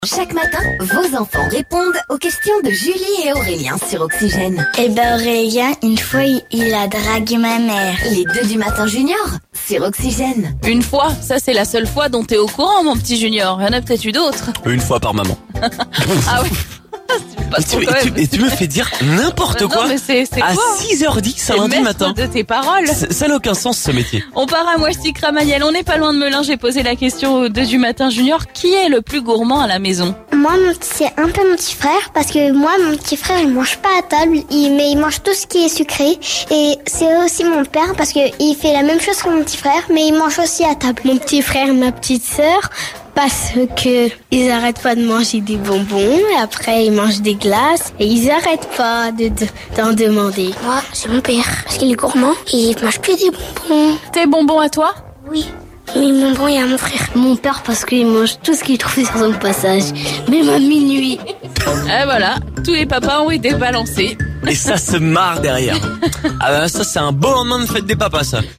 Chaque matin, vos enfants répondent aux questions de Julie et Aurélien sur Oxygène. Aurélien, une fois, il a dragué ma mère. Les 2 du matin junior sur Oxygène. Une fois, ça c'est la seule fois dont t'es au courant, mon petit Junior. Il y en a peut-être eu d'autres. Une fois par maman. Ah oui. Et tu me fais dire n'importe quoi Non, mais c'est à quoi 6h10 un lundi matin. De tes paroles. Ça n'a aucun sens ce métier. On part à Moistic-Ramayel, on n'est pas loin de Melun. J'ai posé la question aux 2 du matin Junior. Qui est le plus gourmand à la maison? Moi, c'est un peu mon petit frère, parce que moi, mon petit frère, il mange pas à table, mais il mange tout ce qui est sucré. Et c'est aussi mon père, parce que il fait la même chose que mon petit frère, mais il mange aussi à table. Mon petit frère et ma petite sœur, parce que ils arrêtent pas de manger des bonbons, et après ils mangent des glaces, et ils arrêtent pas d'en demander. Moi, c'est mon père, parce qu'il est gourmand, et il mange plus des bonbons. Tes bonbons à toi? Oui. Mais mon bon, il y a mon frère. Mon père, parce qu'il mange tout ce qu'il trouve sur son passage, même à minuit. Et voilà, tous les papas ont été balancés. Et ça se marre derrière. Ah bah ça c'est un beau lendemain de fête des papas ça.